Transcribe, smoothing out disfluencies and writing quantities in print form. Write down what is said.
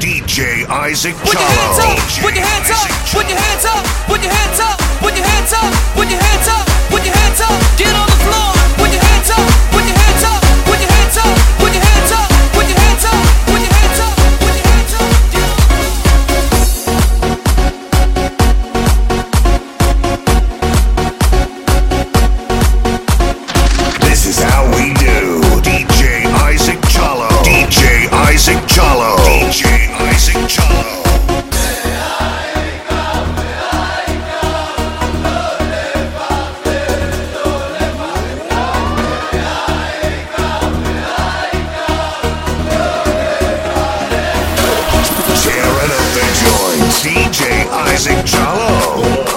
DJ Isaac Put your hands Chalo. up, put your hands up, put your hands up, put your hands up, put your hands up, put your hands up, put your hands up, get on the floor, put your hands up, put your hands up, put your hands up, put your hands up, put your hands up, put your hands up, put your hands up, get on the floor. This is how we do. DJ Isaac Chalo. DJ Isaac Chalo. DJ Isaac Chalo. Tearing up the joints. DJ Isaac Chalo.